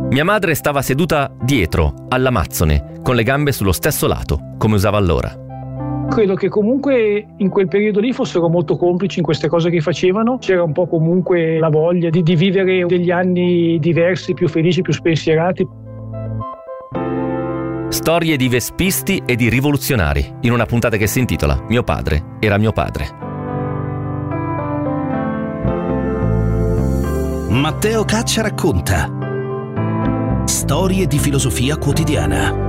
Mia madre stava seduta dietro, all'amazzone, con le gambe sullo stesso lato, come usava allora. Credo che comunque in quel periodo lì fossero molto complici in queste cose che facevano. C'era un po' comunque la voglia di vivere degli anni diversi, più felici, più spensierati. Storie di vespisti e di rivoluzionari, in una puntata che si intitola Mio padre era mio padre. Matteo Caccia racconta storie di filosofia quotidiana.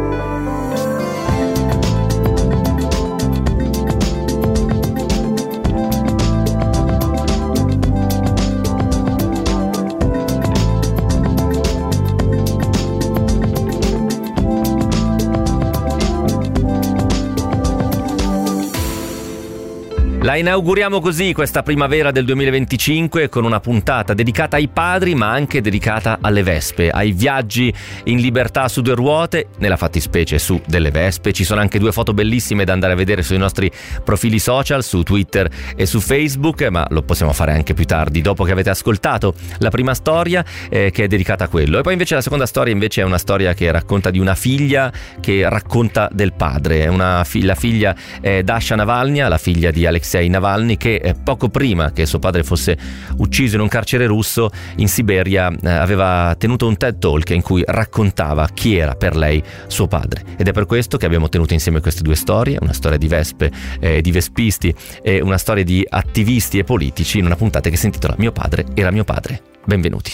La inauguriamo così questa primavera del 2025 con una puntata dedicata ai padri, ma anche dedicata alle vespe, ai viaggi in libertà su due ruote, nella fattispecie su delle vespe. Ci sono anche due foto bellissime da andare a vedere sui nostri profili social, su Twitter e su Facebook, ma lo possiamo fare anche più tardi, dopo che avete ascoltato la prima storia che è dedicata a quello. E poi invece la seconda storia invece è una storia che racconta di una figlia che racconta del padre. La figlia è Dasha Navalnaya, la figlia di Alexei Navalny, che poco prima che suo padre fosse ucciso in un carcere russo in Siberia aveva tenuto un TED Talk in cui raccontava chi era per lei suo padre, ed è per questo che abbiamo tenuto insieme queste due storie, una storia di vespe, di vespisti, e una storia di attivisti e politici, in una puntata che si intitola Mio padre era mio padre. Benvenuti.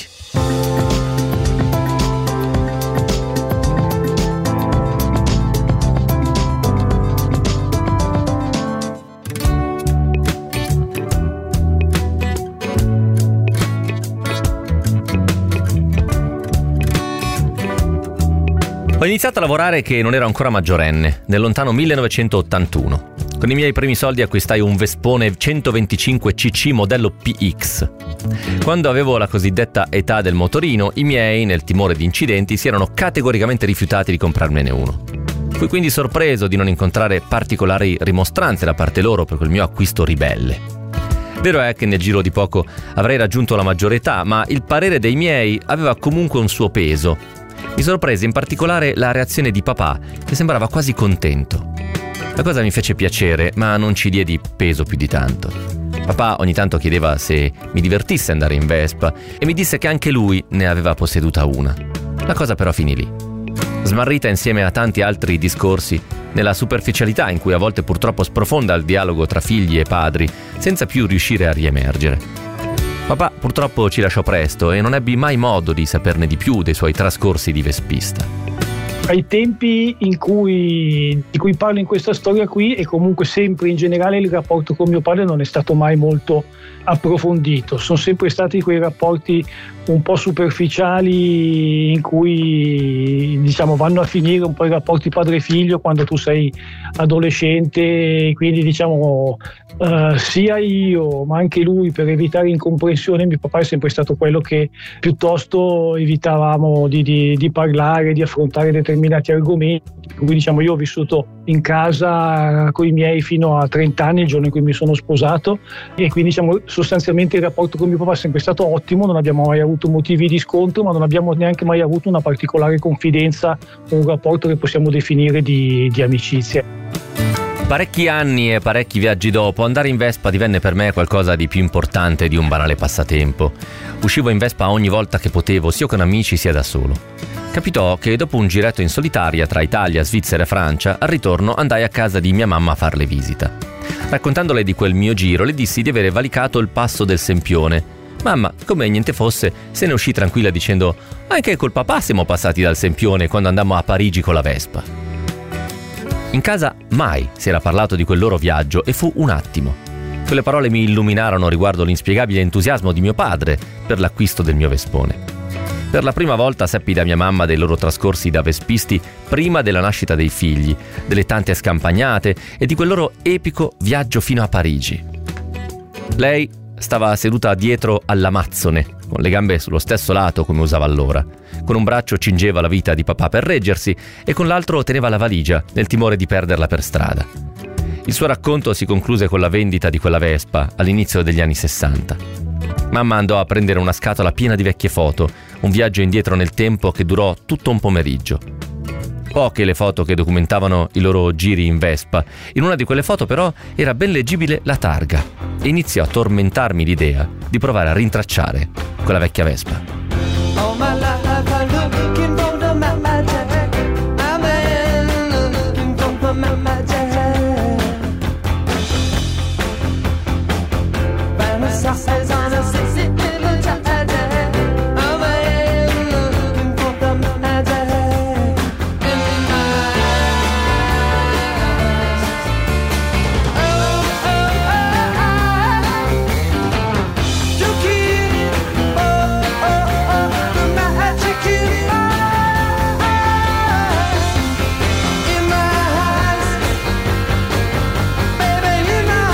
Ho iniziato a lavorare che non ero ancora maggiorenne, nel lontano 1981. Con i miei primi soldi acquistai un Vespone 125 cc modello PX. Quando avevo la cosiddetta età del motorino, i miei, nel timore di incidenti, si erano categoricamente rifiutati di comprarmene uno. Fui quindi sorpreso di non incontrare particolari rimostranze da parte loro per quel mio acquisto ribelle. Vero è che nel giro di poco avrei raggiunto la maggiore età, ma il parere dei miei aveva comunque un suo peso. Mi sorprese in particolare la reazione di papà, che sembrava quasi contento. La cosa mi fece piacere, ma non ci diedi peso più di tanto. Papà ogni tanto chiedeva se mi divertisse andare in Vespa e mi disse che anche lui ne aveva posseduta una. La cosa però finì lì, smarrita insieme a tanti altri discorsi, nella superficialità in cui a volte purtroppo sprofonda il dialogo tra figli e padri, senza più riuscire a riemergere. Papà purtroppo ci lasciò presto e non ebbi mai modo di saperne di più dei suoi trascorsi di vespista. Ai tempi di cui parlo in questa storia qui, e comunque sempre in generale, il rapporto con mio padre non è stato mai molto approfondito. Sono sempre stati quei rapporti un po' superficiali in cui vanno a finire un po' i rapporti padre-figlio quando tu sei adolescente, quindi sia io ma anche lui, per evitare incomprensione, mio papà è sempre stato quello che piuttosto evitavamo di parlare, di affrontare determinati argomenti. Quindi io ho vissuto in casa con i miei fino a 30 anni, il giorno in cui mi sono sposato, e quindi sostanzialmente il rapporto con mio papà è sempre stato ottimo, non abbiamo mai avuto motivi di scontro, ma non abbiamo neanche mai avuto una particolare confidenza, un rapporto che possiamo definire di amicizia. Parecchi anni e parecchi viaggi dopo, andare in Vespa divenne per me qualcosa di più importante di un banale passatempo. Uscivo in Vespa ogni volta che potevo, sia con amici sia da solo. Capitò che dopo un giretto in solitaria tra Italia, Svizzera e Francia, al ritorno andai a casa di mia mamma a farle visita. Raccontandole di quel mio giro, le dissi di avere valicato il passo del Sempione. Mamma, come niente fosse, se ne uscì tranquilla dicendo: anche col papà siamo passati dal Sempione quando andammo a Parigi con la Vespa. In casa mai si era parlato di quel loro viaggio e fu un attimo. Quelle parole mi illuminarono riguardo l'inspiegabile entusiasmo di mio padre per l'acquisto del mio Vespone. Per la prima volta seppi da mia mamma dei loro trascorsi da vespisti prima della nascita dei figli, delle tante scampagnate e di quel loro epico viaggio fino a Parigi. Lei stava seduta dietro all'amazzone, con le gambe sullo stesso lato come usava allora. Con un braccio cingeva la vita di papà per reggersi e con l'altro teneva la valigia, nel timore di perderla per strada. Il suo racconto si concluse con la vendita di quella Vespa all'inizio degli anni 60. Mamma andò a prendere una scatola piena di vecchie foto, un viaggio indietro nel tempo che durò tutto un pomeriggio. Poche le foto che documentavano i loro giri in Vespa. In una di quelle foto però era ben leggibile la targa e iniziò a tormentarmi l'idea di provare a rintracciare quella vecchia Vespa. All my life I'm looking for the magic. I'm looking for the magic. Fantasize on a sexy little tragic. I'm looking for the magic. In my eyes. Oh, oh, oh, oh. To keep, oh, oh, oh, the magic in my eyes. In my eyes. Baby, in my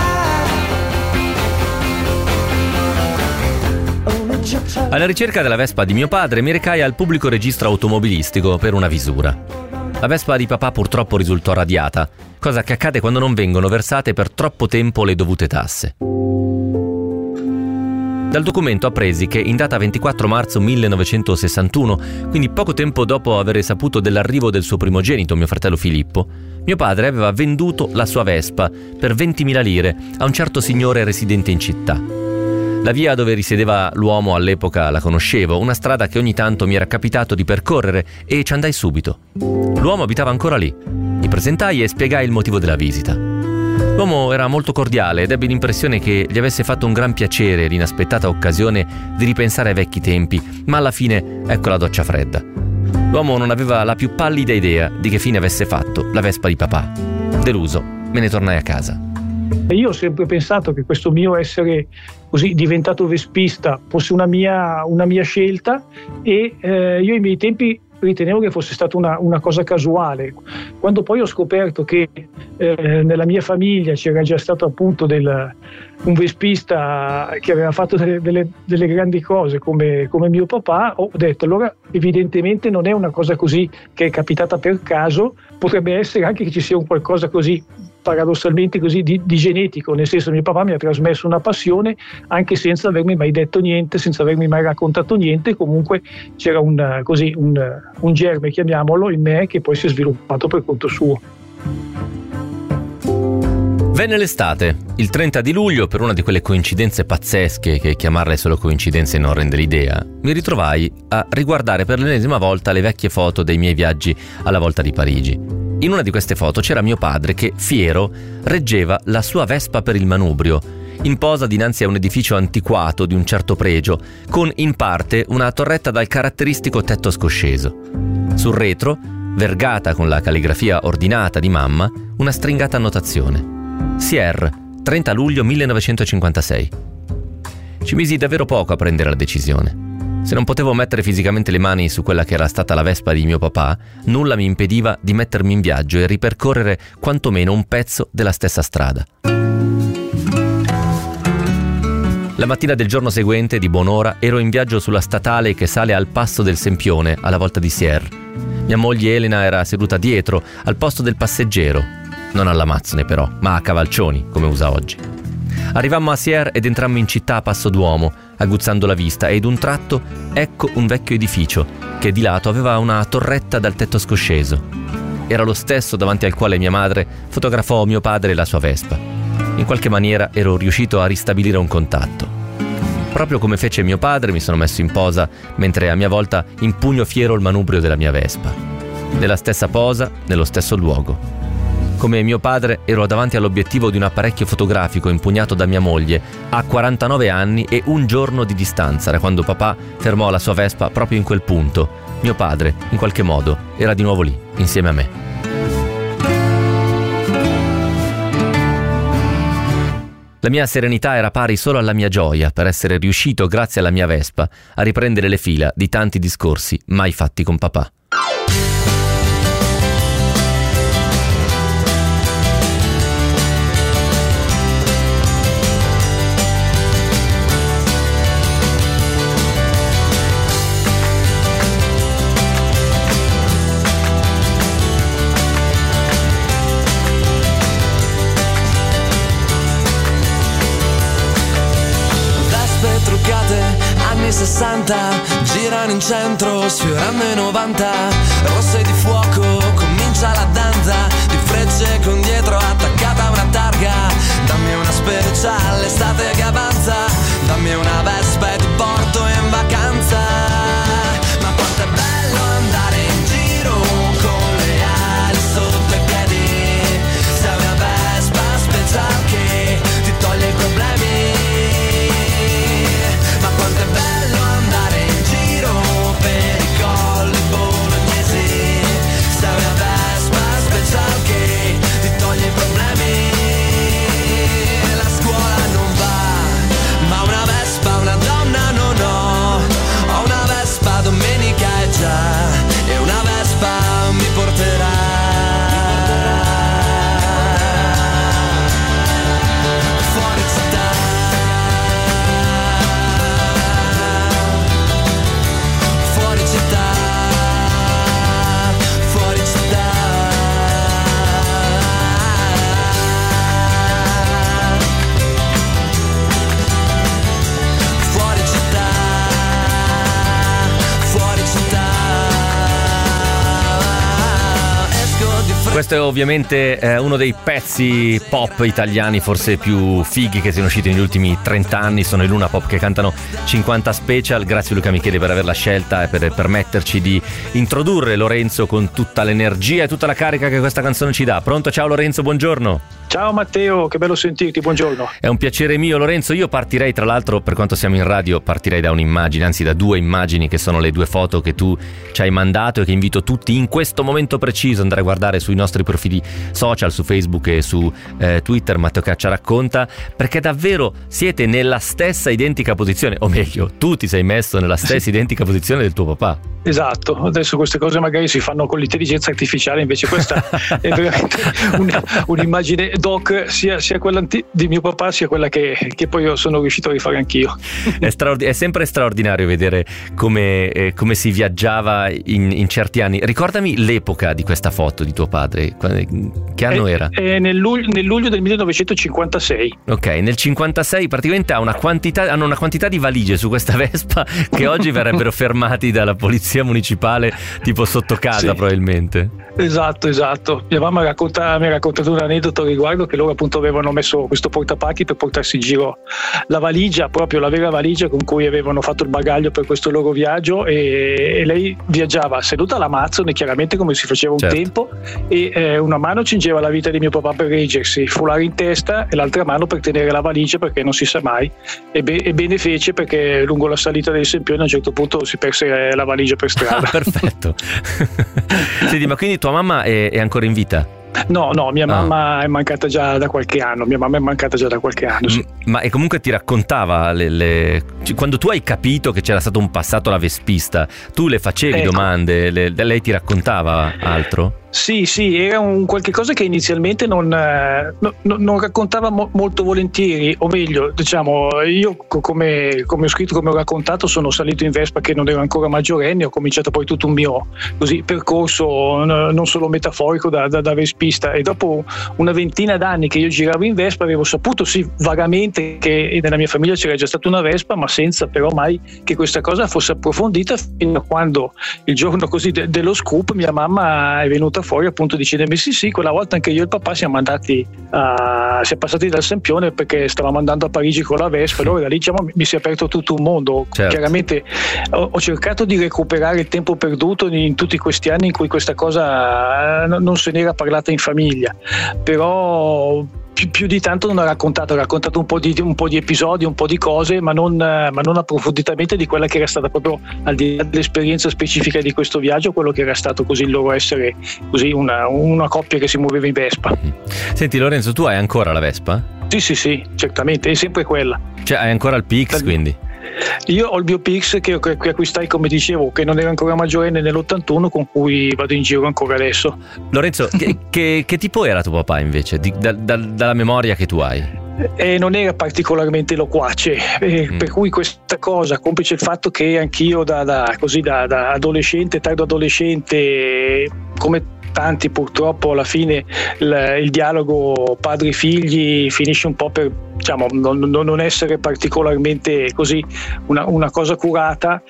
eyes. Alla ricerca della Vespa di mio padre mi recai al pubblico registro automobilistico per una visura. La Vespa di papà purtroppo risultò radiata, cosa che accade quando non vengono versate per troppo tempo le dovute tasse. Dal documento appresi che in data 24 marzo 1961, quindi poco tempo dopo aver saputo dell'arrivo del suo primogenito, mio fratello Filippo, mio padre aveva venduto la sua Vespa per 20.000 lire a un certo signore residente in città. La via dove risiedeva l'uomo all'epoca la conoscevo, una strada che ogni tanto mi era capitato di percorrere e ci andai subito. L'uomo abitava ancora lì. Mi presentai e spiegai il motivo della visita. L'uomo era molto cordiale ed ebbi l'impressione che gli avesse fatto un gran piacere l'inaspettata occasione di ripensare ai vecchi tempi, ma alla fine ecco la doccia fredda. L'uomo non aveva la più pallida idea di che fine avesse fatto la Vespa di papà. Deluso, me ne tornai a casa. Io ho sempre pensato che questo mio essere così diventato vespista fosse una mia scelta e io ai miei tempi ritenevo che fosse stata una cosa casuale. Quando poi ho scoperto che nella mia famiglia c'era già stato appunto un vespista che aveva fatto delle grandi cose come mio papà, ho detto allora evidentemente non è una cosa così che è capitata per caso, potrebbe essere anche che ci sia un qualcosa così paradossalmente così di genetico, nel senso mio papà mi ha trasmesso una passione anche senza avermi mai detto niente, senza avermi mai raccontato niente, comunque c'era un germe, chiamiamolo, in me che poi si è sviluppato per conto suo. Venne l'estate, il 30 di luglio, per una di quelle coincidenze pazzesche che chiamarle solo coincidenze non rende l'idea, mi ritrovai a riguardare per l'ennesima volta le vecchie foto dei miei viaggi alla volta di Parigi. In una di queste foto c'era mio padre che, fiero, reggeva la sua Vespa per il manubrio, in posa dinanzi a un edificio antiquato di un certo pregio, con in parte una torretta dal caratteristico tetto scosceso. Sul retro, vergata con la calligrafia ordinata di mamma, una stringata annotazione. Sier, 30 luglio 1956. Ci misi davvero poco a prendere la decisione. Se non potevo mettere fisicamente le mani su quella che era stata la Vespa di mio papà, nulla mi impediva di mettermi in viaggio e ripercorrere quantomeno un pezzo della stessa strada. La mattina del giorno seguente, di buon'ora, ero in viaggio sulla statale che sale al passo del Sempione, alla volta di Sier. Mia moglie Elena era seduta dietro, al posto del passeggero. Non alla mazzone però, ma a cavalcioni, come usa oggi. Arrivammo a Sier ed entrammo in città a passo d'uomo, aguzzando la vista, e d'un tratto ecco un vecchio edificio che di lato aveva una torretta dal tetto scosceso. Era lo stesso davanti al quale mia madre fotografò mio padre e la sua Vespa. In qualche maniera ero riuscito a ristabilire un contatto. Proprio come fece mio padre, mi sono messo in posa mentre a mia volta impugno fiero il manubrio della mia Vespa. Nella stessa posa, nello stesso luogo. Come mio padre ero davanti all'obiettivo di un apparecchio fotografico impugnato da mia moglie a 49 anni e un giorno di distanza da quando papà fermò la sua Vespa proprio in quel punto. Mio padre, in qualche modo, era di nuovo lì, insieme a me. La mia serenità era pari solo alla mia gioia per essere riuscito, grazie alla mia Vespa, a riprendere le fila di tanti discorsi mai fatti con papà. anni 60 girano in centro sfiorando i 90, rosse di fuoco comincia la danza, di frecce con dietro attaccata una targa. Dammi una speciale estate che avanza, dammi una Vespa e ti porto in vacanza. Ma quanto è bello andare in giro con le ali sotto i piedi, sei una Vespa speciale che ti toglie i problemi. Ma quanto è bello andare in giro per i colli bolognesi, sei una Vespa speciale che ti toglie i problemi. La scuola non va, ma una Vespa, una donna non ho. Ho una Vespa, domenica è già, e una Vespa mi porterà fuori città. Fuori città, fuori città. Fuori città, fuori città. Esco di fretta. Questo è ovviamente uno dei pezzi pop italiani forse più fighi che siano usciti negli ultimi 30 anni. Sono i Luna Pop che cantano 50 Special. Grazie Luca Michele per averla scelta e per permetterci di introdurre Lorenzo con tutta l'energia e tutta la carica che questa canzone ci dà. Pronto? Ciao Lorenzo, buongiorno. Ciao Matteo, che bello sentirti, buongiorno. È un piacere mio Lorenzo, io partirei tra l'altro, per quanto siamo in radio, partirei da un'immagine, anzi da due immagini che sono le due foto che tu ci hai mandato e che invito tutti in questo momento preciso ad andare a guardare sui nostri profili social, su Facebook e su Twitter, Matteo Caccia racconta, perché davvero siete nella stessa identica posizione, o meglio, tu ti sei messo nella stessa identica posizione del tuo papà. Esatto, adesso queste cose magari si fanno con l'intelligenza artificiale, invece questa è veramente un'immagine doc, sia quella di mio papà sia quella che poi io sono riuscito a rifare anch'io. È sempre straordinario vedere come si viaggiava in certi anni. Ricordami l'epoca di questa foto di tuo padre, che anno era? Nel luglio del 1956. Ok, nel 56 praticamente hanno una quantità di valigie su questa Vespa che oggi verrebbero fermati dalla polizia municipale tipo sotto casa, sì. Probabilmente. Esatto. Mia mamma mi ha raccontato un aneddoto a riguardo, che loro appunto avevano messo questo portapacchi per portarsi in giro la valigia, proprio la vera valigia con cui avevano fatto il bagaglio per questo loro viaggio, e lei viaggiava seduta all'Amazzone, chiaramente come si faceva un tempo, e una mano cingeva la vita di mio papà per reggersi, foulard in testa, e l'altra mano per tenere la valigia, perché non si sa mai, e bene fece, perché lungo la salita del Sempione a un certo punto si perse la valigia per strada. Perfetto. Senti, ma quindi tua mamma è ancora in vita? No, mia mamma è mancata già da qualche anno. Sì. Ma e comunque ti raccontava quando tu hai capito che c'era stato un passato alla vespista, tu le facevi domande, lei ti raccontava altro? Sì, era un qualche cosa che inizialmente non raccontava molto volentieri, o meglio, diciamo, io come ho scritto, come ho raccontato, sono salito in Vespa che non ero ancora maggiorenne, ho cominciato poi tutto un mio percorso non solo metaforico da vespista, e dopo una ventina d'anni che io giravo in Vespa avevo saputo vagamente che nella mia famiglia c'era già stata una Vespa, ma senza però mai che questa cosa fosse approfondita, fino a quando il giorno così dello scoop mia mamma è venuta fuori appunto dicendomi sì, quella volta anche io e il papà siamo passati dal Sempione perché stavamo andando a Parigi con la Vespa, allora da lì diciamo mi si è aperto tutto un mondo. Certo. Chiaramente ho cercato di recuperare il tempo perduto in tutti questi anni in cui questa cosa non se n'era parlata in famiglia, però più di tanto non ho raccontato un po' di episodi, un po' di cose, ma non approfonditamente di quella che era stata proprio, al di là dell'esperienza specifica di questo viaggio, quello che era stato così il loro essere così una coppia che si muoveva in Vespa. Senti Lorenzo, tu hai ancora la Vespa? Sì, certamente, è sempre quella. Cioè hai ancora il PX quindi? Io ho il mio PX che acquistai, come dicevo, che non era ancora maggiorenne, nell'81, con cui vado in giro ancora adesso. Lorenzo, che tipo era tuo papà invece, dalla memoria che tu hai? Non era particolarmente loquace, per cui questa cosa, complice il fatto che anch'io da adolescente, tardo adolescente, come tanti purtroppo alla fine il dialogo padri-figli finisce un po' per diciamo, non essere particolarmente così una cosa curata,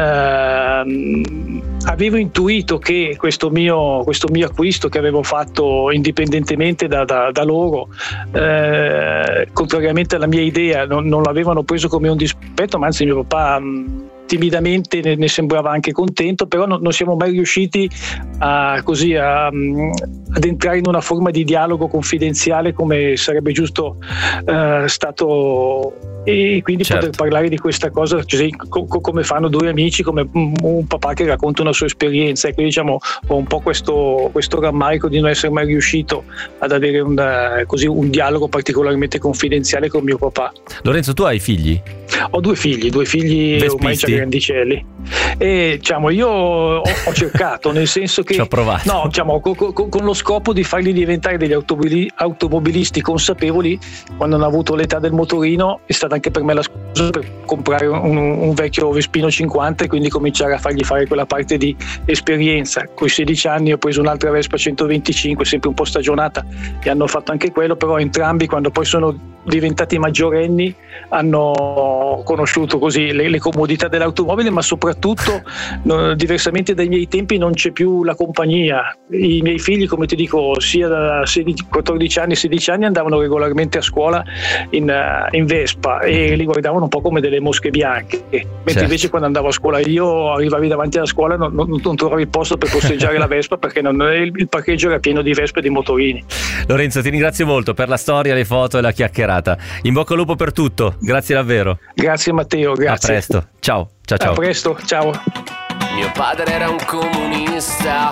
avevo intuito che questo mio acquisto che avevo fatto indipendentemente da loro, contrariamente alla mia idea, non l'avevano preso come un dispetto, ma anzi mio papà timidamente ne sembrava anche contento, però non siamo mai riusciti ad entrare in una forma di dialogo confidenziale come sarebbe giusto stato, e quindi poter parlare di questa cosa, cioè, come fanno due amici, come un papà che racconta una sua esperienza. E quindi diciamo ho un po' questo rammarico di non essere mai riuscito ad avere un dialogo particolarmente confidenziale con mio papà. Lorenzo, tu hai figli? Ho due figli Vespisti? Ormai già grandicelli, e diciamo io ho cercato, nel senso che ci ho provato. No, diciamo, con lo scopo di farli diventare degli automobilisti consapevoli. Quando hanno avuto l'età del motorino è stata anche per me la scusa per comprare un vecchio Vespino 50 e quindi cominciare a fargli fare quella parte di esperienza. Con i 16 anni ho preso un'altra Vespa 125, sempre un po' stagionata, e hanno fatto anche quello, però entrambi quando poi sono diventati maggiorenni hanno conosciuto così le comodità dell'automobile, ma soprattutto diversamente dai miei tempi non c'è più la compagnia. I miei figli, come ti dico, sia da 14 anni 16 anni andavano regolarmente a scuola in Vespa e li guardavano un po' come delle mosche bianche, mentre invece quando andavo a scuola io, arrivavi davanti alla scuola, non trovavi il posto per posteggiare la Vespa perché il parcheggio era pieno di Vespe e di motorini. Lorenzo, ti ringrazio molto per la storia, le foto e la chiacchierata. In bocca al lupo per tutto, grazie davvero. Grazie Matteo, grazie. A presto, ciao. A presto, ciao. Mio padre era un comunista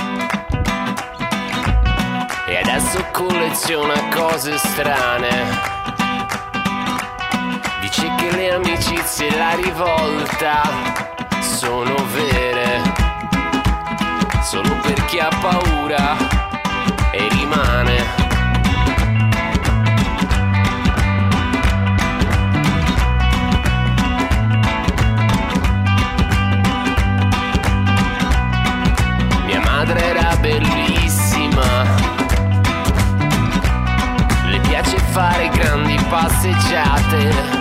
e adesso colleziona cose strane. Dice che le amicizie e la rivolta sono vere solo per chi ha paura e rimane. Madre era bellissima, le piace fare grandi passeggiate,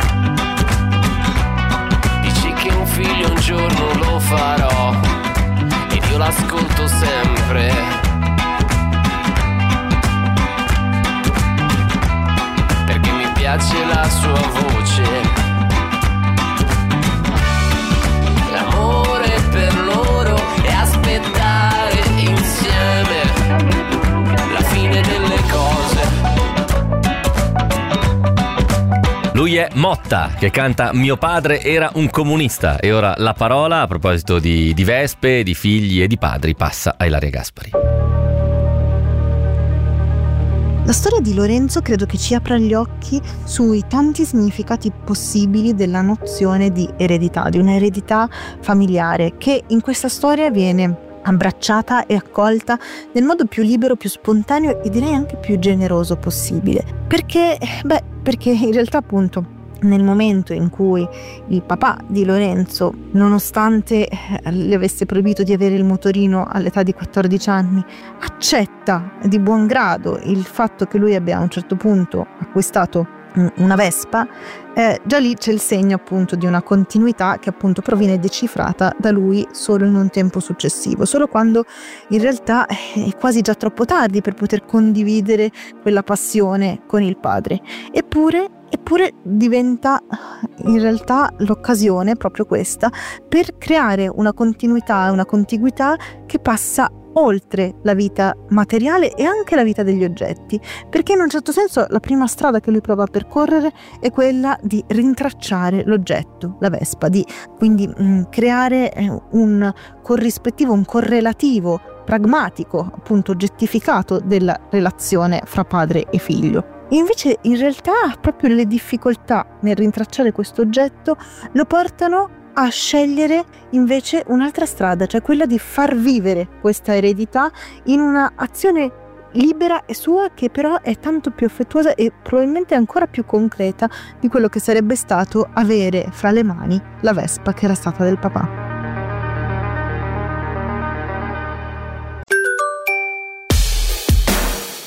dice che un figlio un giorno lo farò ed io l'ascolto sempre, perché mi piace la sua voce, l'amore per loro è aspettare insieme la fine delle cose. Lui è Motta, che canta Mio padre era un comunista. E ora la parola, a proposito di Vespe, di figli e di padri, passa a Ilaria Gaspari. La storia di Lorenzo credo che ci apra gli occhi sui tanti significati possibili della nozione di eredità, di un'eredità familiare che in questa storia viene abbracciata e accolta nel modo più libero, più spontaneo e direi anche più generoso possibile. Perché in realtà appunto nel momento in cui il papà di Lorenzo, nonostante le avesse proibito di avere il motorino all'età di 14 anni, accetta di buon grado il fatto che lui abbia a un certo punto acquistato una Vespa, già lì c'è il segno appunto di una continuità che appunto proviene decifrata da lui solo in un tempo successivo, solo quando in realtà è quasi già troppo tardi per poter condividere quella passione con il padre. Eppure diventa in realtà l'occasione, proprio questa, per creare una continuità, una contiguità che passa oltre la vita materiale e anche la vita degli oggetti, perché in un certo senso la prima strada che lui prova a percorrere è quella di rintracciare l'oggetto, la Vespa, di quindi creare un corrispettivo, un correlativo pragmatico, appunto oggettificato della relazione fra padre e figlio. Invece in realtà proprio le difficoltà nel rintracciare questo oggetto lo portano a scegliere invece un'altra strada, cioè quella di far vivere questa eredità in una azione libera e sua, che però è tanto più affettuosa e probabilmente ancora più concreta di quello che sarebbe stato avere fra le mani la Vespa che era stata del papà.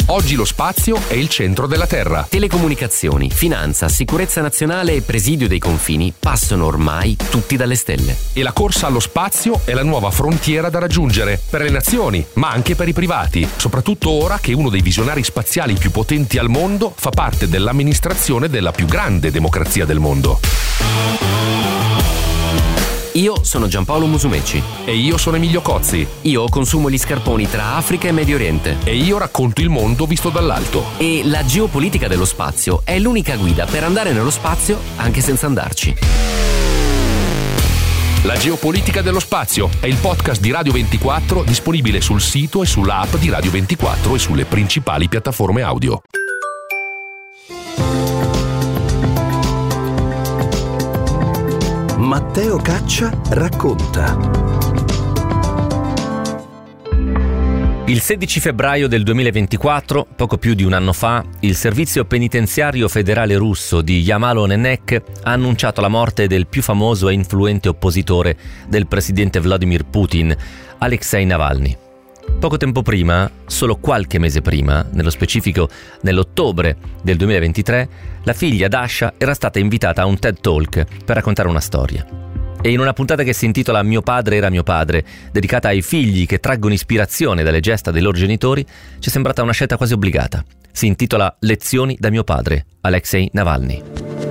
Oggi lo spazio è il centro della Terra. Telecomunicazioni, finanza, sicurezza nazionale e presidio dei confini passano ormai tutti dalle stelle. E la corsa allo spazio è la nuova frontiera da raggiungere per le nazioni, ma anche per i privati, soprattutto ora che uno dei visionari spaziali più potenti al mondo fa parte dell'amministrazione della più grande democrazia del mondo. Io sono Giampaolo Musumeci. E io sono Emilio Cozzi. Io consumo gli scarponi tra Africa e Medio Oriente. E io racconto il mondo visto dall'alto. E la geopolitica dello spazio è l'unica guida per andare nello spazio anche senza andarci. La geopolitica dello spazio è il podcast di Radio 24 disponibile sul sito e sull'app di Radio 24 e sulle principali piattaforme audio. Matteo Caccia racconta. Il 16 febbraio del 2024, poco più di un anno fa, il servizio penitenziario federale russo di Jamalo-Nenek ha annunciato la morte del più famoso e influente oppositore del presidente Vladimir Putin, Alexei Navalny. Poco tempo prima, solo qualche mese prima, nello specifico nell'ottobre del 2023, la figlia Dasha era stata invitata a un TED Talk per raccontare una storia. E in una puntata che si intitola Mio padre era mio padre, dedicata ai figli che traggono ispirazione dalle gesta dei loro genitori, ci è sembrata una scelta quasi obbligata. Si intitola Lezioni da mio padre, Alexei Navalny.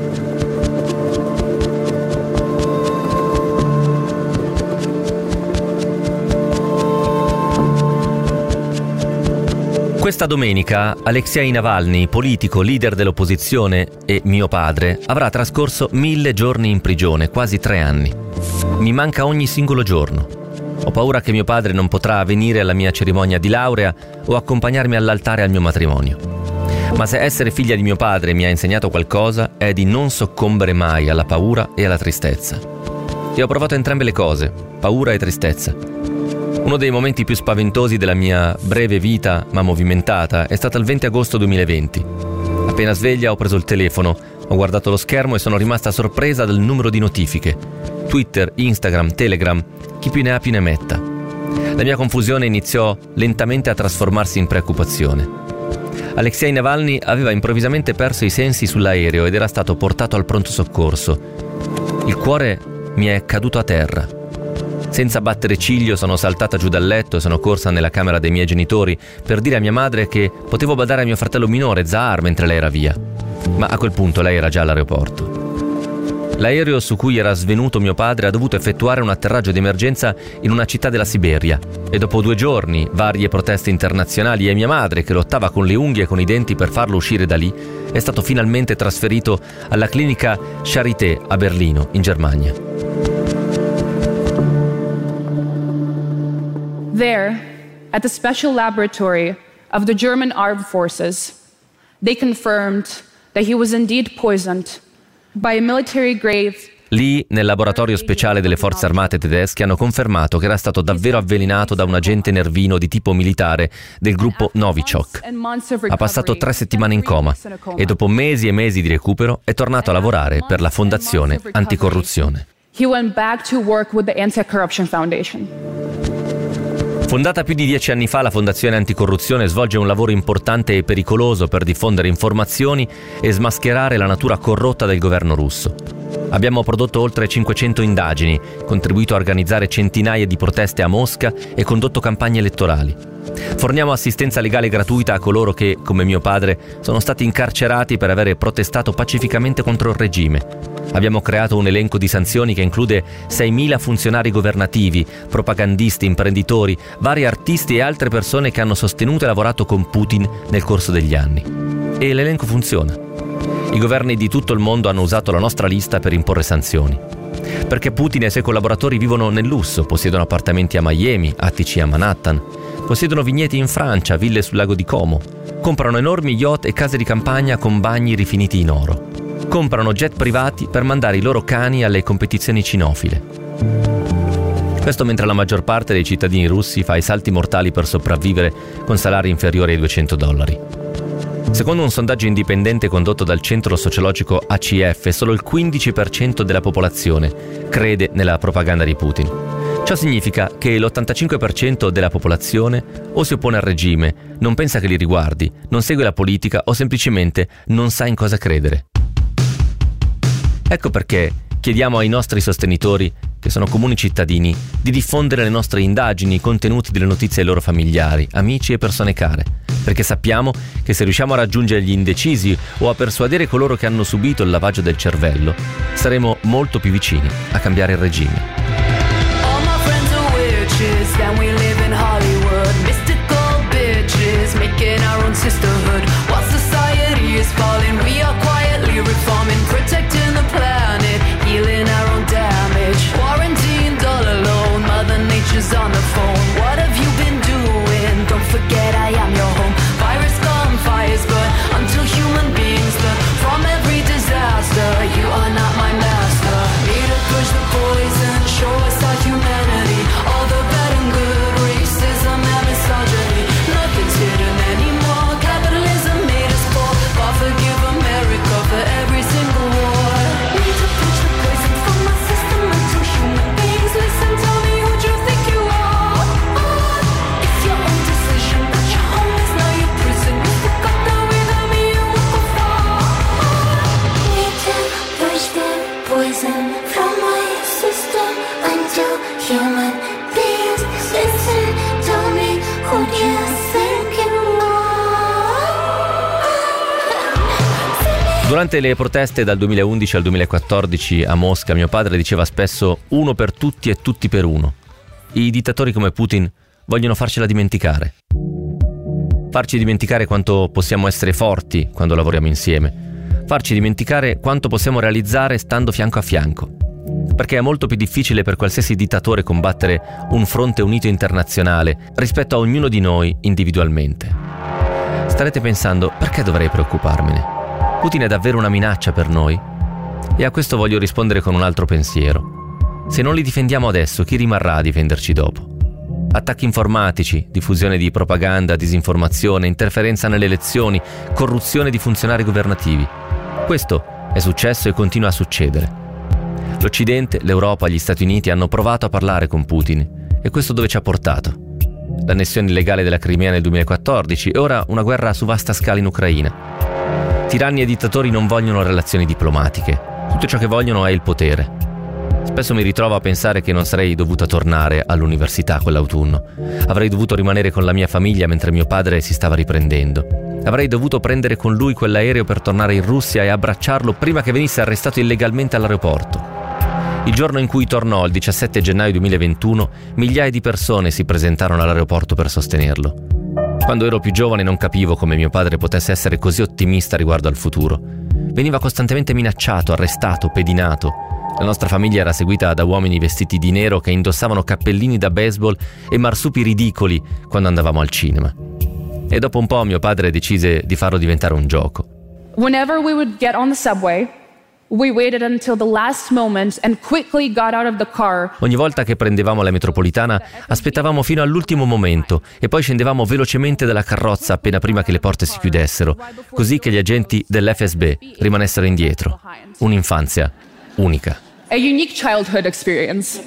Questa domenica Alexei Navalny, politico, leader dell'opposizione e mio padre, avrà trascorso 1000 giorni in prigione, quasi 3 anni. Mi manca ogni singolo giorno. Ho paura che mio padre non potrà venire alla mia cerimonia di laurea o accompagnarmi all'altare al mio matrimonio. Ma se essere figlia di mio padre mi ha insegnato qualcosa è di non soccombere mai alla paura e alla tristezza. E ho provato entrambe le cose, paura e tristezza. Uno dei momenti più spaventosi della mia breve vita, ma movimentata, è stato il 20 agosto 2020. Appena sveglia ho preso il telefono, ho guardato lo schermo e sono rimasta sorpresa dal numero di notifiche. Twitter, Instagram, Telegram, chi più ne ha più ne metta. La mia confusione iniziò lentamente a trasformarsi in preoccupazione. Alexei Navalny aveva improvvisamente perso i sensi sull'aereo ed era stato portato al pronto soccorso. Il cuore mi è caduto a terra. Senza battere ciglio sono saltata giù dal letto e sono corsa nella camera dei miei genitori per dire a mia madre che potevo badare a mio fratello minore, Zahar, mentre lei era via. Ma a quel punto lei era già all'aeroporto. L'aereo su cui era svenuto mio padre ha dovuto effettuare un atterraggio di emergenza in una città della Siberia e dopo 2 giorni, varie proteste internazionali e mia madre che lottava con le unghie e con i denti per farlo uscire da lì, è stato finalmente trasferito alla clinica Charité a Berlino, in Germania. There, at the special laboratory of the German Armed Forces, they confirmed that he was indeed poisoned by a military-grade. Lì, nel laboratorio speciale delle forze armate tedesche, hanno confermato che era stato davvero avvelenato da un agente nervino di tipo militare del gruppo Novichok. Ha passato 3 settimane in coma e dopo mesi e mesi di recupero è tornato a lavorare per la Fondazione Anticorruzione. He went back to work with the Anti-Corruption Foundation. Fondata più di 10 anni fa, la Fondazione Anticorruzione svolge un lavoro importante e pericoloso per diffondere informazioni e smascherare la natura corrotta del governo russo. Abbiamo prodotto oltre 500 indagini, contribuito a organizzare centinaia di proteste a Mosca e condotto campagne elettorali. Forniamo assistenza legale gratuita a coloro che, come mio padre, sono stati incarcerati per aver protestato pacificamente contro il regime. Abbiamo creato un elenco di sanzioni che include 6.000 funzionari governativi, propagandisti, imprenditori, vari artisti e altre persone che hanno sostenuto e lavorato con Putin nel corso degli anni. E l'elenco funziona. I governi di tutto il mondo hanno usato la nostra lista per imporre sanzioni. Perché Putin e i suoi collaboratori vivono nel lusso, possiedono appartamenti a Miami, attici a Manhattan, possiedono vigneti in Francia, ville sul lago di Como, comprano enormi yacht e case di campagna con bagni rifiniti in oro. Comprano jet privati per mandare i loro cani alle competizioni cinofile. Questo mentre la maggior parte dei cittadini russi fa i salti mortali per sopravvivere con salari inferiori ai $200. Secondo un sondaggio indipendente condotto dal centro sociologico ACF, solo il 15% della popolazione crede nella propaganda di Putin. Ciò significa che l'85% della popolazione o si oppone al regime, non pensa che li riguardi, non segue la politica o semplicemente non sa in cosa credere. Ecco perché chiediamo ai nostri sostenitori, che sono comuni cittadini, di diffondere le nostre indagini, i contenuti delle notizie ai loro familiari, amici e persone care, perché sappiamo che se riusciamo a raggiungere gli indecisi o a persuadere coloro che hanno subito il lavaggio del cervello, saremo molto più vicini a cambiare il regime. Then we live in Hollywood, mystical bitches making our own sisterhood. While society is falling, we are quietly reforming, protecting the planet, healing our own damage. Quarantined all alone, Mother Nature's on the phone. What have you been doing? Don't forget I am your home. Virus gone, fires burn, until human beings learn from every disaster. You are not my master. Need to push the poison, show us our humanity. All the bad and good, racism and misogyny. Nothing's hidden anymore. Capitalism made us poor. God forgive America for every single war. Need to push the poison from my system until human beings listen. Tell me who you think you are. It's your own decision, but your home is now your prison. You forgot that without me you won't go far. Need to push the poison from my system until human beings listen. Tell me who you think you are. Durante le proteste dal 2011 al 2014 a Mosca, mio padre diceva spesso uno per tutti e tutti per uno. I dittatori come Putin vogliono farcela dimenticare. Farci dimenticare quanto possiamo essere forti quando lavoriamo insieme. Farci dimenticare quanto possiamo realizzare stando fianco a fianco. Perché è molto più difficile per qualsiasi dittatore combattere un fronte unito internazionale rispetto a ognuno di noi individualmente. Starete pensando, perché dovrei preoccuparmene? Putin è davvero una minaccia per noi? E a questo voglio rispondere con un altro pensiero. Se non li difendiamo adesso, chi rimarrà a difenderci dopo? Attacchi informatici, diffusione di propaganda, disinformazione, interferenza nelle elezioni, corruzione di funzionari governativi. Questo è successo e continua a succedere. L'Occidente, l'Europa, gli Stati Uniti hanno provato a parlare con Putin e questo dove ci ha portato? L'annessione illegale della Crimea nel 2014 e ora una guerra su vasta scala in Ucraina. Tiranni e dittatori non vogliono relazioni diplomatiche, tutto ciò che vogliono è il potere. Spesso mi ritrovo a pensare che non sarei dovuta tornare all'università quell'autunno. Avrei dovuto rimanere con la mia famiglia mentre mio padre si stava riprendendo. Avrei dovuto prendere con lui quell'aereo per tornare in Russia e abbracciarlo prima che venisse arrestato illegalmente all'aeroporto. Il giorno in cui tornò, il 17 gennaio 2021, migliaia di persone si presentarono all'aeroporto per sostenerlo. Quando ero più giovane non capivo come mio padre potesse essere così ottimista riguardo al futuro. Veniva costantemente minacciato, arrestato, pedinato. La nostra famiglia era seguita da uomini vestiti di nero che indossavano cappellini da baseball e marsupi ridicoli quando andavamo al cinema. E dopo un po' mio padre decise di farlo diventare un gioco. Whenever we would get on the subway, we waited until the last moment and quickly got out of the car. Ogni volta che prendevamo la metropolitana aspettavamo fino all'ultimo momento e poi scendevamo velocemente dalla carrozza appena prima che le porte si chiudessero, così che gli agenti dell'FSB rimanessero indietro. Un'infanzia unica. A unique childhood experience.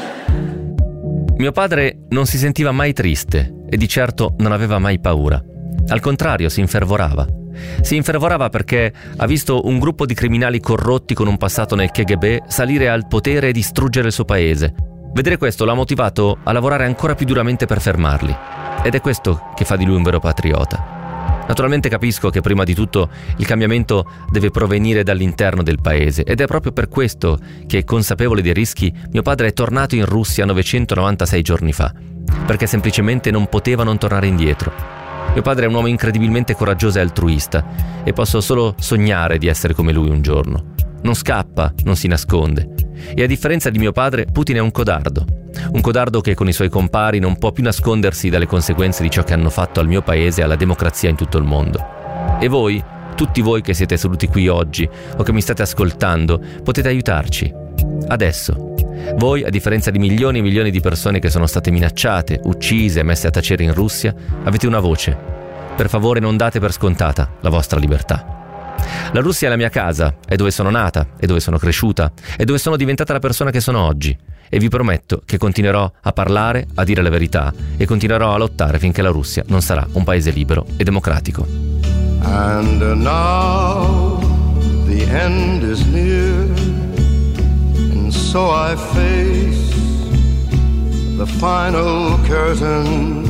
Mio padre non si sentiva mai triste e di certo non aveva mai paura. Al contrario, si infervorava. Si infervorava perché ha visto un gruppo di criminali corrotti con un passato nel KGB salire al potere e distruggere il suo paese. Vedere questo l'ha motivato a lavorare ancora più duramente per fermarli. Ed è questo che fa di lui un vero patriota. Naturalmente capisco che prima di tutto il cambiamento deve provenire dall'interno del paese ed è proprio per questo che, consapevole dei rischi, mio padre è tornato in Russia 996 giorni fa, perché semplicemente non poteva non tornare indietro. Mio padre è un uomo incredibilmente coraggioso e altruista e posso solo sognare di essere come lui un giorno. Non scappa, non si nasconde. E a differenza di mio padre, Putin è un codardo che con i suoi compari non può più nascondersi dalle conseguenze di ciò che hanno fatto al mio paese e alla democrazia in tutto il mondo. E voi, tutti voi che siete seduti qui oggi o che mi state ascoltando, potete aiutarci. Adesso. Voi, a differenza di milioni e milioni di persone che sono state minacciate, uccise e messe a tacere in Russia, avete una voce. Per favore non date per scontata la vostra libertà. La Russia è la mia casa, è dove sono nata, è dove sono cresciuta, è dove sono diventata la persona che sono oggi. e vi prometto che continuerò a parlare, a dire la verità e continuerò a lottare finché la Russia non sarà un paese libero e democratico. And now the end is near, and so I face the final curtain.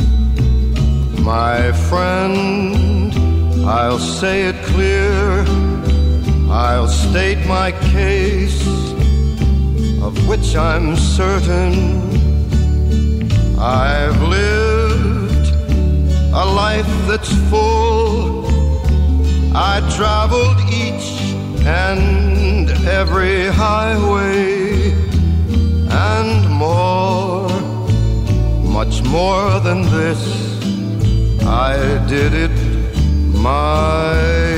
My friend, I'll say it clear, I'll state my case, of which I'm certain. I've lived a life that's full, I traveled each and every highway, and more, much more than this, I did it my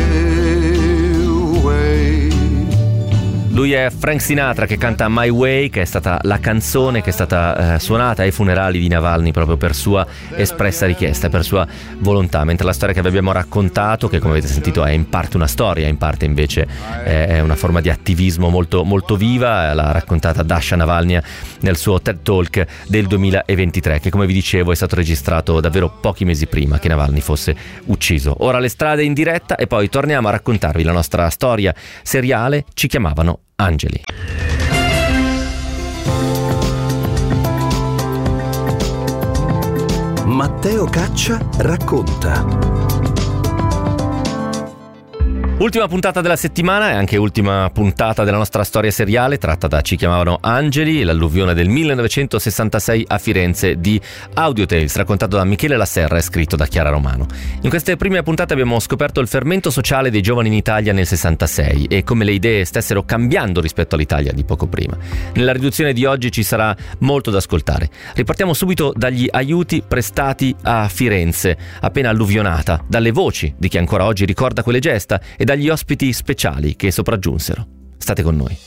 way. Lui è Frank Sinatra, che canta My Way, che è stata la canzone che è stata suonata ai funerali di Navalny proprio per sua espressa richiesta, per sua volontà, mentre la storia che vi abbiamo raccontato, che come avete sentito è in parte una storia, in parte invece è una forma di attivismo molto, molto viva, l'ha raccontata Dasha Navalny nel suo TED Talk del 2023, che come vi dicevo è stato registrato davvero pochi mesi prima che Navalny fosse ucciso. Ora le strade in diretta e poi torniamo a raccontarvi la nostra storia seriale. Ci chiamavano Angeli. Matteo Caccia racconta. Ultima puntata della settimana e anche ultima puntata della nostra storia seriale, tratta da Ci chiamavano Angeli, l'alluvione del 1966 a Firenze di Audio Tales, raccontato da Michele La Serra e scritto da Chiara Romano. In queste prime puntate abbiamo scoperto il fermento sociale dei giovani in Italia nel 66 e come le idee stessero cambiando rispetto all'Italia di poco prima. Nella riduzione di oggi ci sarà molto da ascoltare. Ripartiamo subito dagli aiuti prestati a Firenze, appena alluvionata, dalle voci di chi ancora oggi ricorda quelle gesta e dagli ospiti speciali che sopraggiunsero. State con noi.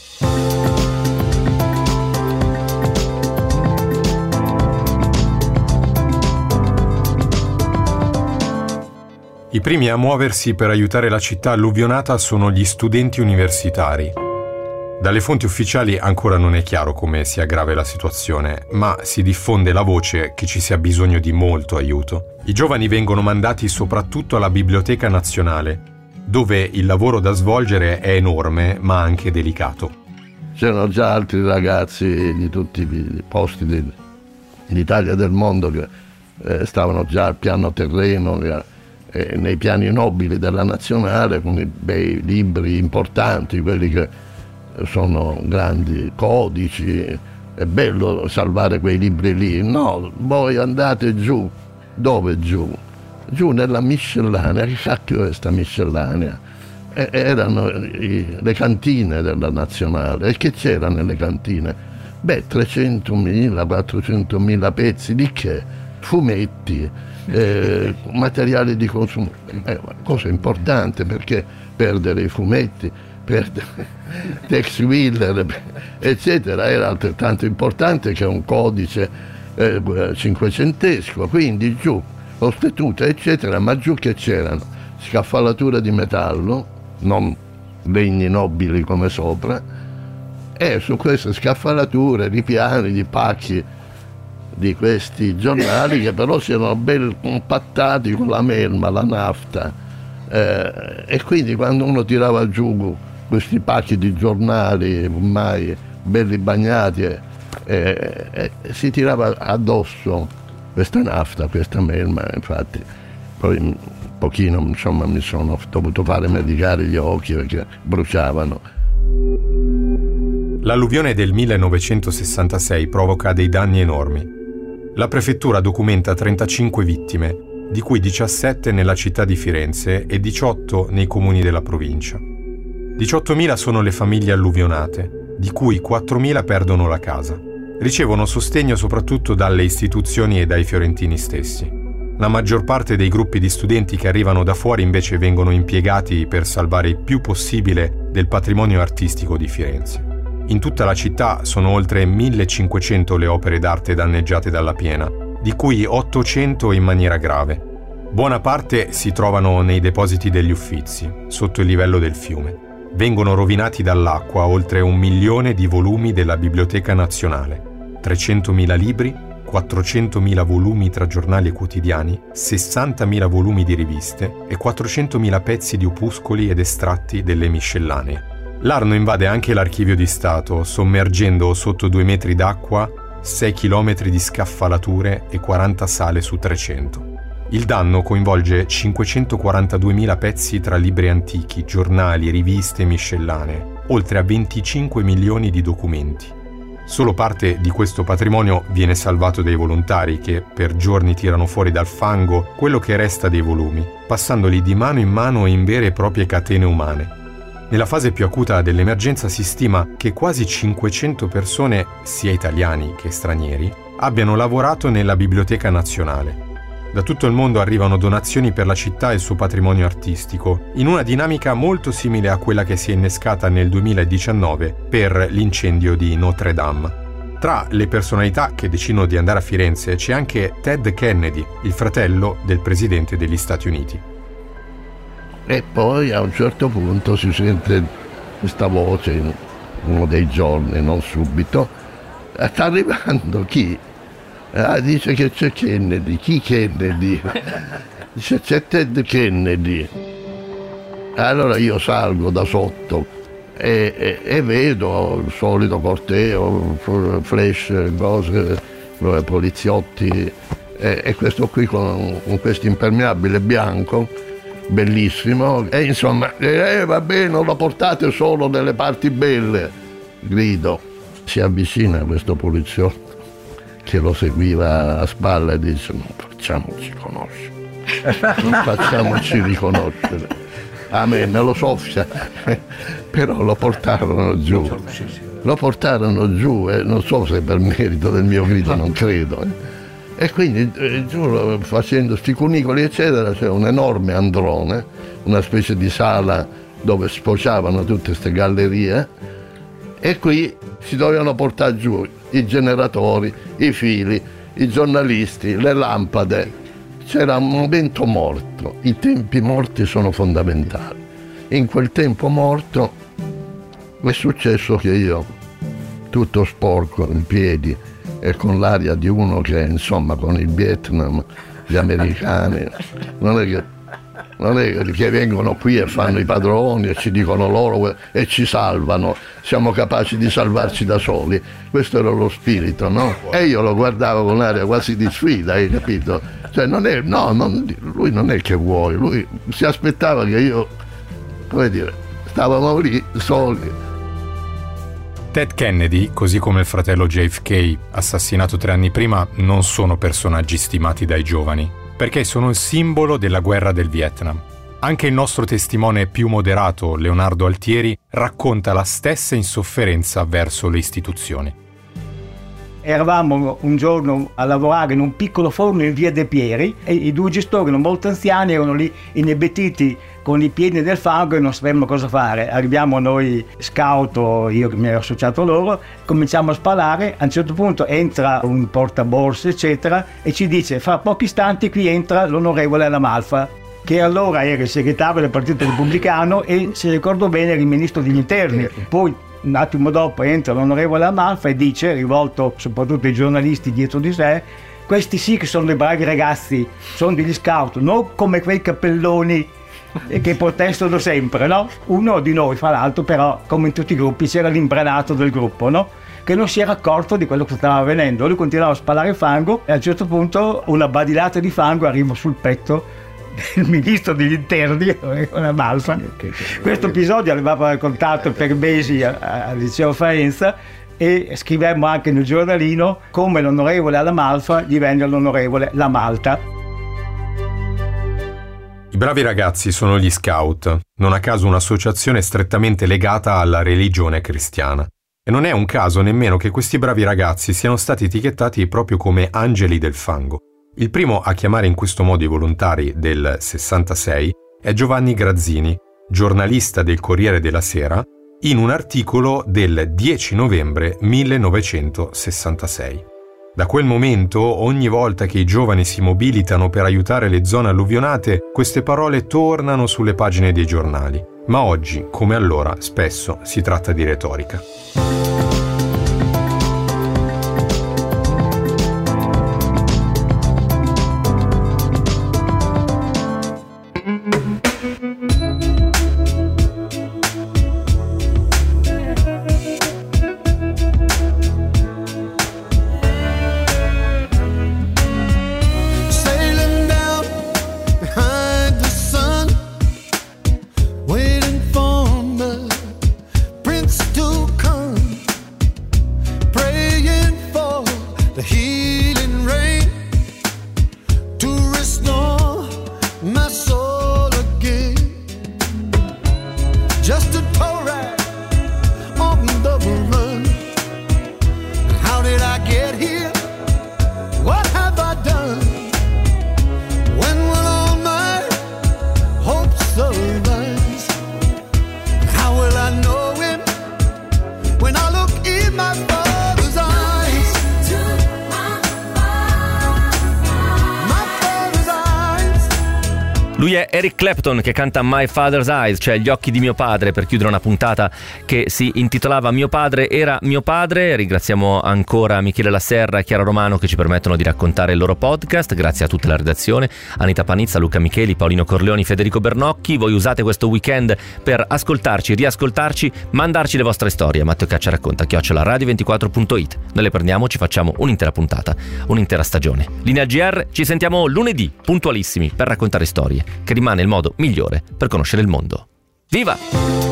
I primi a muoversi per aiutare la città alluvionata sono gli studenti universitari. Dalle fonti ufficiali ancora non è chiaro come sia grave la situazione, ma si diffonde la voce che ci sia bisogno di molto aiuto. I giovani vengono mandati soprattutto alla Biblioteca Nazionale, dove il lavoro da svolgere è enorme ma anche delicato. C'erano già altri ragazzi di tutti i posti d'Italia e del mondo che stavano già al piano terreno, nei piani nobili della nazionale, con i bei libri importanti, quelli che sono grandi codici. È bello salvare quei libri lì. No, voi andate giù. Dove giù? Giù nella miscellanea. Che cacchio è sta miscellanea? Erano le cantine della nazionale. E che c'era nelle cantine? 300.000, 400.000 pezzi di che? Fumetti, materiali di consumo. Cosa importante, perché perdere i fumetti, perdere Tex Willer, eccetera, era altrettanto importante che un codice cinquecentesco. Quindi giù ostetuta, eccetera, ma giù che c'erano? Scaffalature di metallo, non legni nobili come sopra, e su queste scaffalature ripiani di pacchi di questi giornali che però si erano ben compattati con la melma, la nafta, e quindi quando uno tirava giù questi pacchi di giornali ormai belli bagnati, si tirava addosso questa nafta, questa melma. Infatti poi un pochino, insomma, mi sono dovuto fare medicare gli occhi perché bruciavano. L'alluvione del 1966 provoca dei danni enormi. La prefettura documenta 35 vittime, di cui 17 nella città di Firenze e 18 nei comuni della provincia. 18.000 sono le famiglie alluvionate, di cui 4.000 perdono la casa. Ricevono sostegno soprattutto dalle istituzioni e dai fiorentini stessi. La maggior parte dei gruppi di studenti che arrivano da fuori invece vengono impiegati per salvare il più possibile del patrimonio artistico di Firenze. In tutta la città sono oltre 1.500 le opere d'arte danneggiate dalla piena, di cui 800 in maniera grave. Buona parte si trovano nei depositi degli Uffizi, sotto il livello del fiume. Vengono rovinati dall'acqua oltre 1 milione di volumi della Biblioteca Nazionale, 300.000 libri, 400.000 volumi tra giornali e quotidiani, 60.000 volumi di riviste e 400.000 pezzi di opuscoli ed estratti delle miscellanee. L'Arno invade anche l'Archivio di Stato, sommergendo sotto 2 metri d'acqua 6 chilometri di scaffalature e 40 sale su 300. Il danno coinvolge 542.000 pezzi tra libri antichi, giornali, riviste e miscellanee, oltre a 25 milioni di documenti. Solo parte di questo patrimonio viene salvato dai volontari che per giorni tirano fuori dal fango quello che resta dei volumi, passandoli di mano in mano in vere e proprie catene umane. Nella fase più acuta dell'emergenza si stima che quasi 500 persone, sia italiani che stranieri, abbiano lavorato nella Biblioteca Nazionale. Da tutto il mondo arrivano donazioni per la città e il suo patrimonio artistico, in una dinamica molto simile a quella che si è innescata nel 2019 per l'incendio di Notre Dame. Tra le personalità che decidono di andare a Firenze c'è anche Ted Kennedy, il fratello del presidente degli Stati Uniti. E poi a un certo punto si sente questa voce in uno dei giorni, non subito, sta arrivando chi? Dice che c'è Kennedy. Chi Kennedy? Dice c'è Ted Kennedy. Allora io salgo da sotto e vedo il solito corteo, flash, cose, poliziotti e questo qui con questo impermeabile bianco bellissimo e insomma va bene, non lo portate solo nelle parti belle, grido. Si avvicina questo poliziotto che lo seguiva a spalla e dice non facciamoci conoscere, non facciamoci riconoscere. A me lo soffia, però lo portarono giù e non so se per merito del mio grido, non credo. E quindi giù facendo sti cunicoli eccetera c'è un enorme androne, una specie di sala dove sfociavano tutte queste gallerie e qui si dovevano portare giù i generatori, i fili, i giornalisti, le lampade. C'era un momento morto, i tempi morti sono fondamentali. In quel tempo morto è successo che io, tutto sporco in piedi e con l'aria di uno che insomma con il Vietnam, gli americani, non è che vengono qui e fanno i padroni e ci dicono loro e ci salvano, siamo capaci di salvarci da soli. Questo era lo spirito, no? E io lo guardavo con aria quasi di sfida, hai capito? Cioè lui non è che vuole, lui si aspettava che io, come dire, stavamo lì soli. Ted Kennedy, così come il fratello JFK, assassinato 3 anni prima, non sono personaggi stimati dai giovani, perché sono il simbolo della guerra del Vietnam. Anche il nostro testimone più moderato, Leonardo Altieri, racconta la stessa insofferenza verso le istituzioni. Eravamo un giorno a lavorare in un piccolo forno in via De Pieri e i 2 gestori, erano molto anziani, erano lì inebetiti con i piedi nel fango e non sapevamo cosa fare. Arriviamo noi scout, io che mi ero associato a loro, cominciamo a spalare. A un certo punto entra un portaborse eccetera e ci dice fra pochi istanti qui entra l'onorevole Lamalfa, che allora era il segretario del Partito Repubblicano e, se ricordo bene, era il ministro degli interni. Poi un attimo dopo entra l'onorevole Amalfa e dice, rivolto soprattutto ai giornalisti dietro di sé, questi sì che sono dei bravi ragazzi, sono degli scout, non come quei cappelloni che protestano sempre, no? Uno di noi, fra l'altro, però, come in tutti i gruppi, c'era l'imbranato del gruppo, no? Che non si era accorto di quello che stava avvenendo. Lui continuava a spalare fango e a un certo punto una badilata di fango arriva sul petto del ministro degli interni, una malfa. Questo episodio l'avevamo raccontato per mesi al liceo Faenza e scrivemmo anche nel giornalino come l'onorevole Alamalfa divenne l'onorevole La Malta. I bravi ragazzi sono gli scout, non a caso un'associazione strettamente legata alla religione cristiana. E non è un caso nemmeno che questi bravi ragazzi siano stati etichettati proprio come angeli del fango. Il primo a chiamare in questo modo i volontari del 66 è Giovanni Grazzini, giornalista del Corriere della Sera, in un articolo del 10 novembre 1966. Da quel momento, ogni volta che i giovani si mobilitano per aiutare le zone alluvionate, queste parole tornano sulle pagine dei giornali. Ma oggi, come allora, spesso si tratta di retorica. Lui è Eric Clapton che canta My Father's Eyes, cioè gli occhi di mio padre, per chiudere una puntata che si intitolava Mio padre era mio padre. Ringraziamo ancora Michele Lasserra e Chiara Romano che ci permettono di raccontare il loro podcast. Grazie a tutta la redazione, Anita Panizza, Luca Micheli, Paolino Corleoni, Federico Bernocchi. Voi usate questo weekend per ascoltarci, riascoltarci, mandarci le vostre storie. Matteo Caccia racconta @radio24.it. Noi le prendiamo, ci facciamo un'intera puntata, un'intera stagione. Linea GR, ci sentiamo lunedì puntualissimi per raccontare storie, che rimane il modo migliore per conoscere il mondo. Viva!